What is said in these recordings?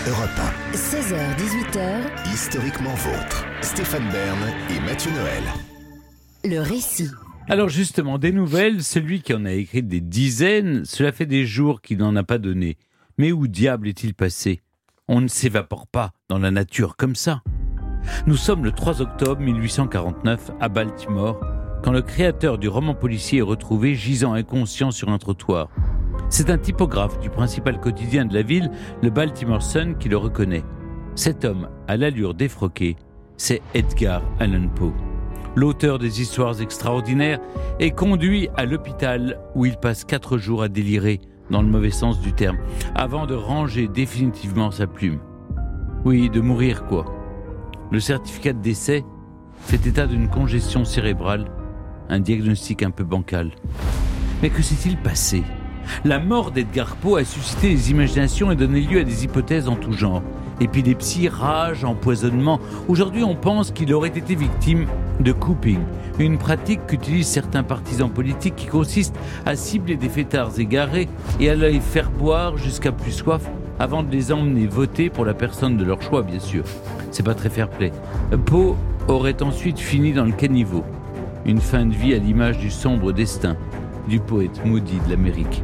Europe 16h-18h, Historiquement vôtre. Stéphane Bern et Mathieu Noël. le récit. Alors justement, des nouvelles, celui qui en a écrit des dizaines, cela fait des jours qu'il n'en a pas donné. Mais où diable est-il passé ? On ne s'évapore pas dans la nature comme ça. Nous sommes le 3 octobre 1849 à Baltimore, quand le créateur du roman policier est retrouvé gisant inconscient sur un trottoir. C'est un typographe du principal quotidien de la ville, le Baltimore Sun, qui le reconnaît. Cet homme, à l'allure défroquée, c'est Edgar Allan Poe. L'auteur des histoires extraordinaires est conduit à l'hôpital où il passe 4 jours à délirer, dans le mauvais sens du terme, avant de ranger définitivement sa plume. Oui, de mourir quoi. Le certificat de décès fait état d'une congestion cérébrale, un diagnostic un peu bancal. Mais que s'est-il passé ? La mort d'Edgar Poe a suscité des imaginations et donné lieu à des hypothèses en tout genre. Épilepsie, rage, empoisonnement. Aujourd'hui, on pense qu'il aurait été victime de cooping, une pratique qu'utilisent certains partisans politiques qui consiste à cibler des fêtards égarés et à les faire boire jusqu'à plus soif avant de les emmener voter pour la personne de leur choix, bien sûr. C'est pas très fair-play. Poe aurait ensuite fini dans le caniveau. Une fin de vie à l'image du sombre destin du poète maudit de l'Amérique.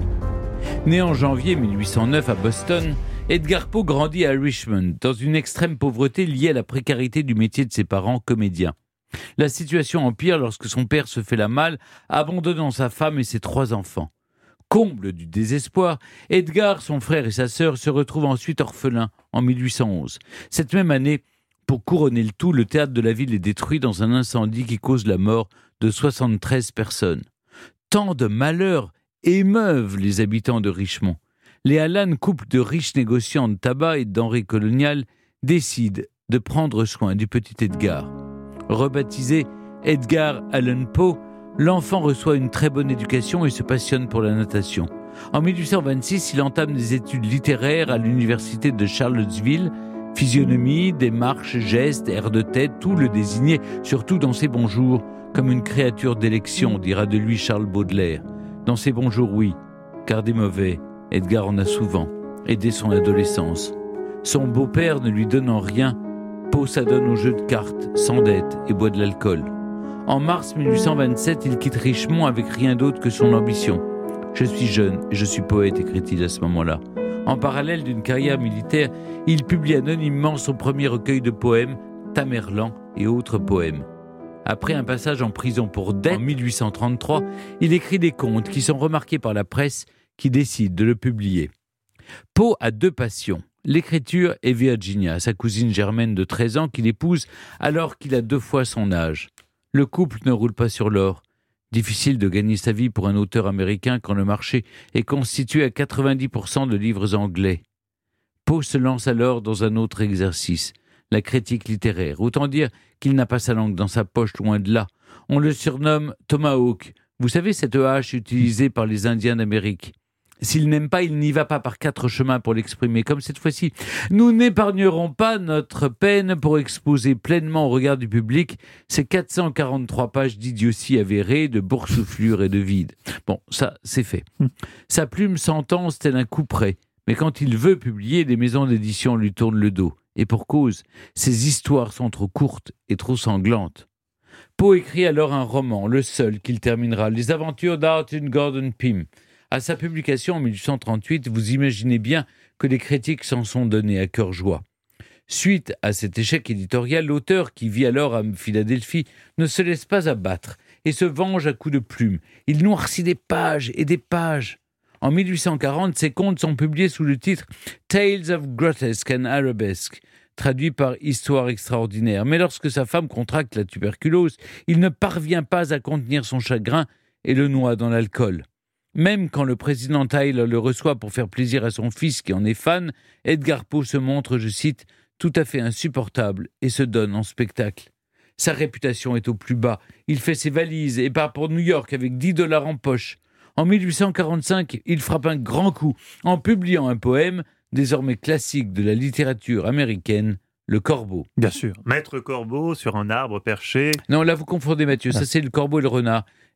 Né en janvier 1809 à Boston, Edgar Poe grandit à Richmond, dans une extrême pauvreté liée à la précarité du métier de ses parents, comédiens. La situation empire lorsque son père se fait la malle, abandonnant sa femme et ses 3 enfants. Comble du désespoir, Edgar, son frère et sa sœur se retrouvent ensuite orphelins en 1811. Cette même année, pour couronner le tout, le théâtre de la ville est détruit dans un incendie qui cause la mort de 73 personnes. Tant de malheurs émeuvent les habitants de Richmond. Les Allan, couple de riches négociants de tabac et de denrées coloniales, décident de prendre soin du petit Edgar. Rebaptisé Edgar Allan Poe, l'enfant reçoit une très bonne éducation et se passionne pour la natation. En 1826, il entame des études littéraires à l'université de Charlottesville. Physionomie, démarche, gestes, air de tête, tout le désignait, surtout dans ses bons jours, comme une créature d'élection, dira de lui Charles Baudelaire. Dans ses bons jours, oui, car des mauvais, Edgar en a souvent, et dès son adolescence. Son beau-père ne lui donnant rien, Poe s'adonne aux jeux de cartes, sans dette, et boit de l'alcool. En mars 1827, il quitte Richmond avec rien d'autre que son ambition. « Je suis jeune et je suis poète », écrit-il à ce moment-là. En parallèle d'une carrière militaire, il publie anonymement son premier recueil de poèmes, Tamerlan et autres poèmes. Après un passage en prison pour dette en 1833, il écrit des contes qui sont remarqués par la presse qui décide de le publier. Poe a 2 passions, l'écriture et Virginia, sa cousine germaine de 13 ans qu'il épouse alors qu'il a 2 fois son âge. Le couple ne roule pas sur l'or. Difficile de gagner sa vie pour un auteur américain quand le marché est constitué à 90% de livres anglais. Poe se lance alors dans un autre exercice, la critique littéraire. Autant dire qu'il n'a pas sa langue dans sa poche, loin de là. On le surnomme Tomahawk. Vous savez, cette hache utilisée par les Indiens d'Amérique. S'il n'aime pas, il n'y va pas par 4 chemins pour l'exprimer, comme cette fois-ci. Nous n'épargnerons pas notre peine pour exposer pleinement au regard du public ces 443 pages d'idiotie avérée, de boursouflure et de vide. Bon, ça, c'est fait. Sa plume s'entend tel un couperet, mais quand il veut publier, les maisons d'édition lui tournent le dos. Et pour cause, ses histoires sont trop courtes et trop sanglantes. Poe écrit alors un roman, le seul qu'il terminera, Les aventures d'Arthur Gordon Pym. À sa publication en 1838, vous imaginez bien que les critiques s'en sont donnés à cœur joie. Suite à cet échec éditorial, l'auteur, qui vit alors à Philadelphie, ne se laisse pas abattre et se venge à coups de plume. Il noircit des pages et des pages. En 1840, ses contes sont publiés sous le titre « Tales of Grotesque and Arabesque », traduit par « Histoire extraordinaire ». Mais lorsque sa femme contracte la tuberculose, il ne parvient pas à contenir son chagrin et le noie dans l'alcool. Même quand le président Tyler le reçoit pour faire plaisir à son fils qui en est fan, Edgar Poe se montre, je cite, « tout à fait insupportable » et se donne en spectacle. Sa réputation est au plus bas. Il fait ses valises et part pour New York avec $10 en poche. En 1845, il frappe un grand coup en publiant un poème, désormais classique de la littérature américaine, Le Corbeau. Bien sûr. Maître Corbeau sur un arbre perché. Non, là vous confondez Mathieu, ça c'est Le Corbeau et le Renard.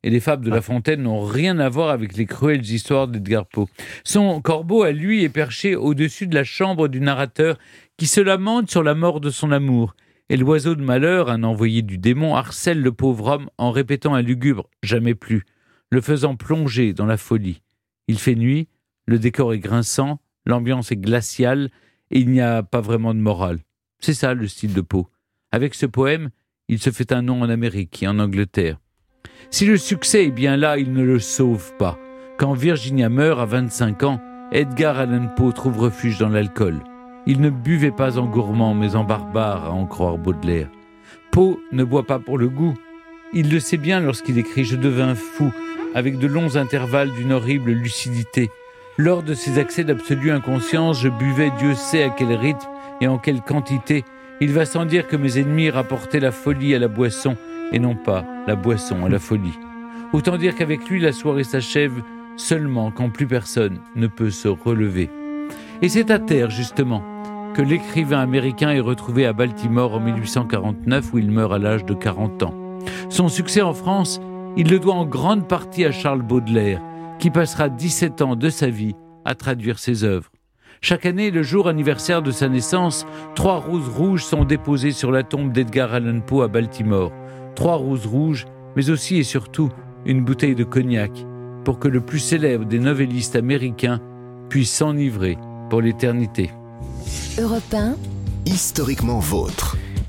et les fables de La Fontaine n'ont rien à voir avec les cruelles histoires d'Edgar Poe. Son corbeau, à lui, est perché au-dessus de la chambre du narrateur qui se lamente sur la mort de son amour. Et l'oiseau de malheur, un envoyé du démon, harcèle le pauvre homme en répétant un lugubre « jamais plus », le faisant plonger dans la folie. Il fait nuit, le décor est grinçant, l'ambiance est glaciale et il n'y a pas vraiment de morale. C'est ça le style de Poe. Avec ce poème, il se fait un nom en Amérique et en Angleterre. Si le succès est bien là, il ne le sauve pas. Quand Virginia meurt à 25 ans, Edgar Allan Poe trouve refuge dans l'alcool. Il ne buvait pas en gourmand, mais en barbare, à en croire Baudelaire. Poe ne boit pas pour le goût. Il le sait bien lorsqu'il écrit « Je devins fou », avec de longs intervalles d'une horrible lucidité. Lors de ces accès d'absolue inconscience, je buvais Dieu sait à quel rythme et en quelle quantité. Il va sans dire que mes ennemis rapportaient la folie à la boisson, et non pas la boisson à la folie. Autant dire qu'avec lui, la soirée s'achève seulement quand plus personne ne peut se relever. Et c'est à terre, justement, que l'écrivain américain est retrouvé à Baltimore en 1849, où il meurt à l'âge de 40 ans. Son succès en France, il le doit en grande partie à Charles Baudelaire, qui passera 17 ans de sa vie à traduire ses œuvres. Chaque année, le jour anniversaire de sa naissance, 3 roses rouges sont déposées sur la tombe d'Edgar Allan Poe à Baltimore. 3 roses rouges, mais aussi et surtout une bouteille de cognac, pour que le plus célèbre des novellistes américains puisse s'enivrer pour l'éternité. Europe 1, historiquement vôtre.